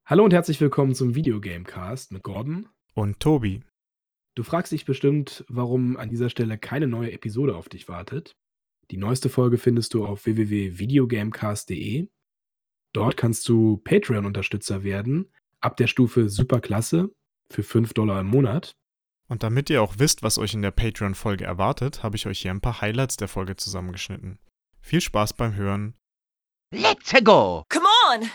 Hallo und herzlich willkommen zum Videogamecast mit Gordon. Und Tobi. Du fragst dich bestimmt, warum an dieser Stelle keine neue Episode auf dich wartet. Die neueste Folge findest du auf www.videogamecast.de. Dort kannst du Patreon-Unterstützer werden, ab der Stufe Superklasse für $5 im Monat. Und damit ihr auch wisst, was euch in der Patreon-Folge erwartet, habe ich euch hier ein paar Highlights der Folge zusammengeschnitten. Viel Spaß beim Hören. Let's go! Come on!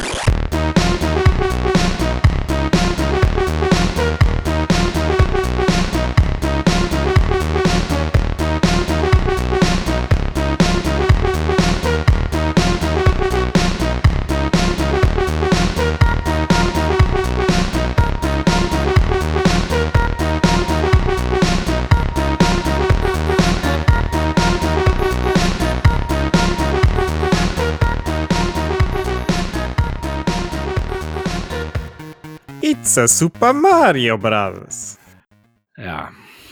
It's a Super Mario Bros. Ja.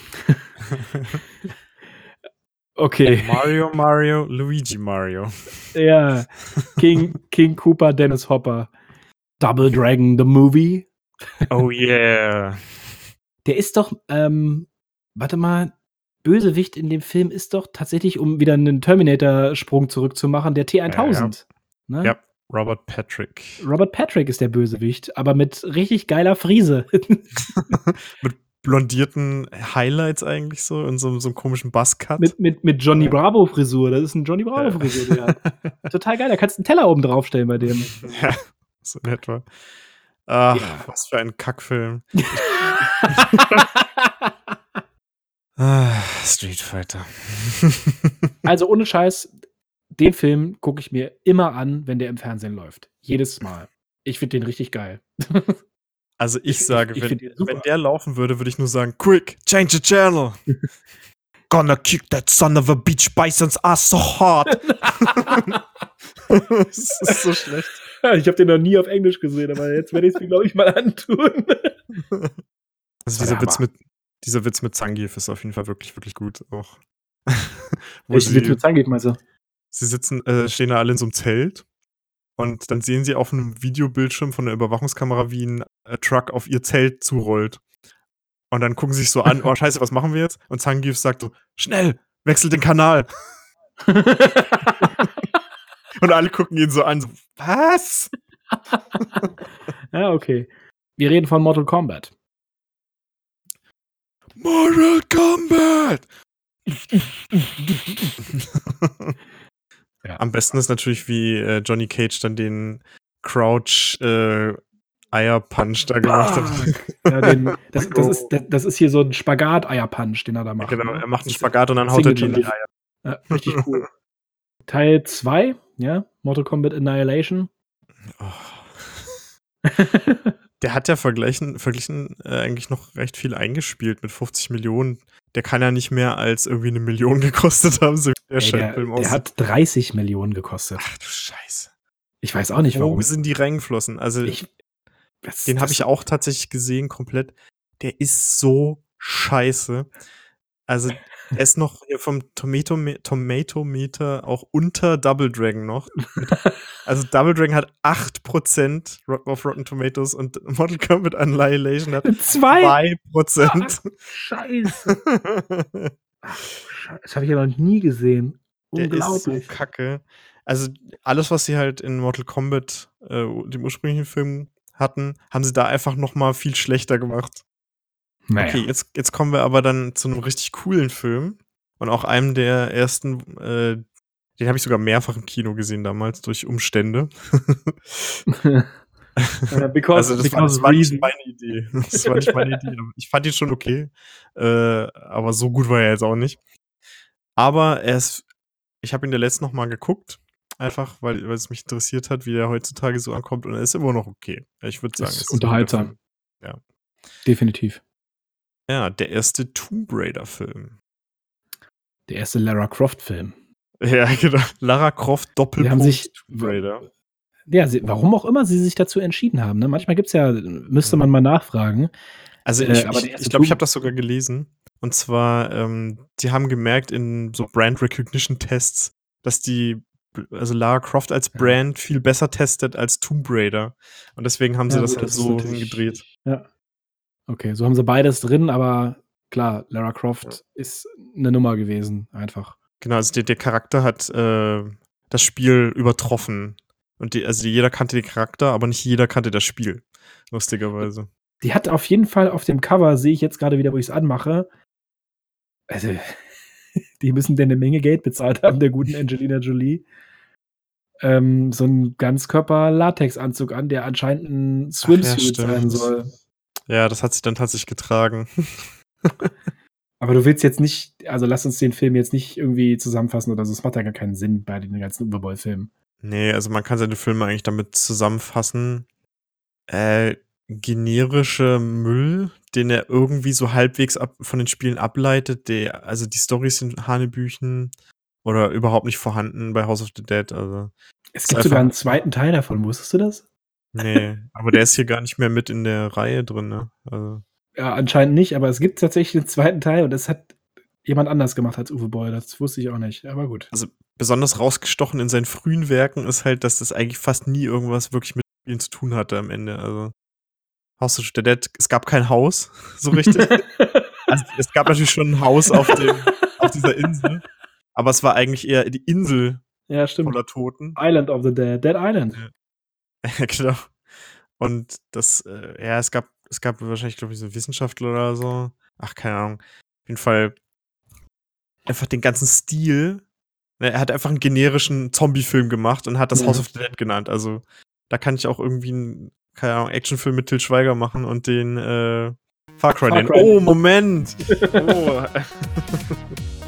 Okay. Mario, Luigi Mario. Ja. King Koopa, Dennis Hopper. Double Dragon, the movie. Oh yeah. Der ist doch, warte mal, Bösewicht in dem Film ist doch tatsächlich, um wieder einen Terminator-Sprung zurückzumachen, der T-1000. Ja. Ne? Ja, Robert Patrick. Robert Patrick ist der Bösewicht, aber mit richtig geiler Friese. Mit blondierten Highlights eigentlich so und so einem komischen Buzzcut. mit Johnny Bravo-Frisur. Das ist ein Johnny Bravo-Frisur, der hat. Total geil, da kannst du einen Teller oben draufstellen bei dem. Ja, so in etwa. Ach, Ja. was für ein Kackfilm. Street Fighter. Also ohne Scheiß, den Film gucke ich mir immer an, wenn der im Fernsehen läuft. Jedes Mal. Ich finde den richtig geil. Also ich sage, find den super. wenn der laufen würde, würde ich nur sagen, quick, change the channel. Gonna kick that son of a beach bison's ass so hard. Das ist so schlecht. Ich habe den noch nie auf Englisch gesehen, aber jetzt werde ich es mir, glaube ich, mal antun. Also dieser Witz mit Zangief ist auf jeden Fall wirklich, wirklich gut. Auch. Welchen Witz mit Zangief, meinst du? Sie stehen da alle in so einem Zelt und dann sehen sie auf einem Videobildschirm von der Überwachungskamera, wie ein Truck auf ihr Zelt zurollt. Und dann gucken sie sich so an, oh scheiße, was machen wir jetzt? Und Zangief sagt so, schnell, wechsel den Kanal. Und alle gucken ihn so an, so, was? Ja, okay. Wir reden von Mortal Kombat. Mortal Kombat! Ja. Am besten ist natürlich, wie Johnny Cage dann den Crouch Eierpunch da gemacht hat. Ja, das ist hier so ein Spagat-Eierpunch, den er da macht. Genau, ne? er macht einen Spagat und dann haut er die in die Signature Eier. Ja, richtig cool. Teil 2, ja, Mortal Kombat Annihilation. Oh. Der hat ja verglichen eigentlich noch recht viel eingespielt mit 50 Millionen. Der kann ja nicht mehr als irgendwie 1 Million gekostet haben, so wie der Scheißfilm aussieht. Der hat 30 Millionen gekostet. Ach du Scheiße. Ich weiß auch nicht, warum. Wo sind die reingeflossen? Also, den habe ich auch tatsächlich gesehen, komplett. Der ist so scheiße. Also, er ist noch hier vom Tomatometer auch unter Double Dragon noch. Also, Double Dragon hat 8% auf Rotten Tomatoes und Mortal Kombat Annihilation hat 2%. Scheiße. Das habe ich ja noch nie gesehen. Der Unglaublich. ist so kacke. Also, alles, was sie halt in Mortal Kombat, dem ursprünglichen Film, hatten, haben sie da einfach noch mal viel schlechter gemacht. Naja. Okay, jetzt kommen wir aber dann zu einem richtig coolen Film und auch einem der ersten, den habe ich sogar mehrfach im Kino gesehen damals durch Umstände. Because das war nicht meine Idee. Das war nicht meine Idee. Ich fand ihn schon okay, aber so gut war er jetzt auch nicht. Aber ich habe ihn der letzten noch mal geguckt, einfach weil es mich interessiert hat, wie er heutzutage so ankommt und er ist immer noch okay. Ich würde sagen, es ist unterhaltsam. Ja. Definitiv. Ja, der erste Tomb Raider-Film. Der erste Lara Croft-Film. Ja, genau. Lara Croft Doppelpunkt Tomb Raider. Ja, warum auch immer sie sich dazu entschieden haben. Ne? Manchmal müsste man mal nachfragen. Also ich glaube, ich habe das sogar gelesen. Und zwar, die haben gemerkt in so Brand Recognition Tests, dass die also Lara Croft als Brand viel besser testet als Tomb Raider. Und deswegen haben sie das halt so hingedreht. Ja. Okay, so haben sie beides drin, aber klar, Lara Croft ist eine Nummer gewesen, einfach. Genau, also der Charakter hat das Spiel übertroffen. Und jeder kannte den Charakter, aber nicht jeder kannte das Spiel. Lustigerweise. Die hat auf jeden Fall auf dem Cover, sehe ich jetzt gerade wieder, wo ich es anmache, also die müssen denn eine Menge Geld bezahlt haben, der guten Angelina Jolie. So einen Ganzkörper-Latex-Anzug an, der anscheinend ein Swimsuit sein soll. Ja, das hat sie dann tatsächlich getragen. Aber du willst jetzt nicht, also lass uns den Film jetzt nicht irgendwie zusammenfassen oder so, es macht ja gar keinen Sinn bei den ganzen Uwe-Boll-Filmen. Nee, also man kann seine Filme eigentlich damit zusammenfassen. Generische Müll, den er irgendwie so halbwegs von den Spielen ableitet, also die Storys sind Hanebüchen oder überhaupt nicht vorhanden bei House of the Dead. Also es gibt sogar einen zweiten Teil davon, wusstest du das? Nee, aber der ist hier gar nicht mehr mit in der Reihe drin, ne? Also. Ja, anscheinend nicht, aber es gibt tatsächlich einen zweiten Teil und das hat jemand anders gemacht als Uwe Boll, das wusste ich auch nicht, aber gut. Also besonders rausgestochen in seinen frühen Werken ist halt, dass das eigentlich fast nie irgendwas wirklich mit Spielen zu tun hatte am Ende, also House of the Dead, es gab kein Haus, so richtig. Also, es gab natürlich schon ein Haus auf dieser Insel, aber es war eigentlich eher die Insel voller Toten. Island of the Dead, Dead Island. Ja, genau. Und das, es gab wahrscheinlich, glaube ich, so Wissenschaftler oder so. Ach, keine Ahnung. Auf jeden Fall einfach den ganzen Stil. Er hat einfach einen generischen Zombie-Film gemacht und hat das House of the Dead genannt. Also, da kann ich auch irgendwie einen, keine Ahnung, Actionfilm mit Til Schweiger machen und den Far Cry nennen. Oh, Moment! Oh.